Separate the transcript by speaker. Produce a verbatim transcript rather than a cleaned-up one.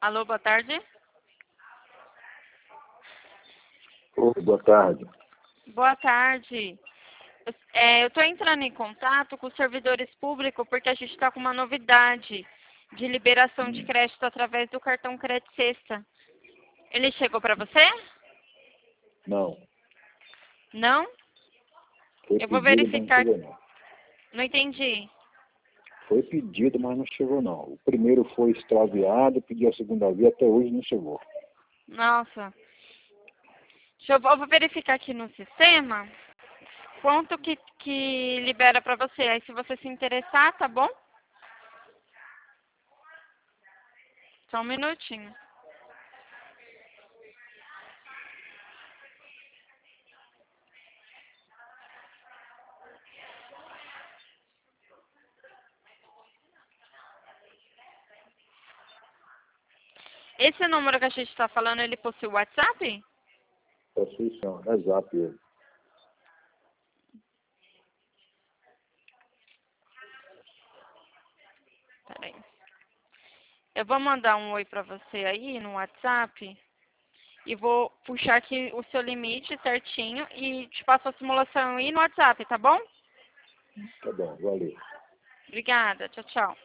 Speaker 1: Alô, boa tarde.
Speaker 2: Oi, boa tarde.
Speaker 1: Boa tarde. É, eu estou entrando em contato com os servidores públicos porque a gente está com uma novidade de liberação de crédito através do cartão Crédito Sexta. Ele chegou para você?
Speaker 2: Não.
Speaker 1: Não?
Speaker 2: Foi
Speaker 1: Eu vou
Speaker 2: pedido, mas não
Speaker 1: verificar.
Speaker 2: chegou não.
Speaker 1: Não entendi.
Speaker 2: Foi pedido, mas não chegou não. O primeiro foi extraviado, pedi a segunda via, até hoje não chegou.
Speaker 1: Nossa. Deixa eu, eu vou verificar aqui no sistema quanto que, que libera para você. Aí se você se interessar, tá bom? Só um minutinho. Esse número que a gente está falando, ele possui WhatsApp?
Speaker 2: Possui sim, é zap ele.
Speaker 1: Peraí. Eu vou mandar um oi para você aí no WhatsApp e vou puxar aqui o seu limite certinho e te passo a simulação aí no WhatsApp, tá bom?
Speaker 2: Tá bom, valeu.
Speaker 1: Obrigada. Tchau, tchau.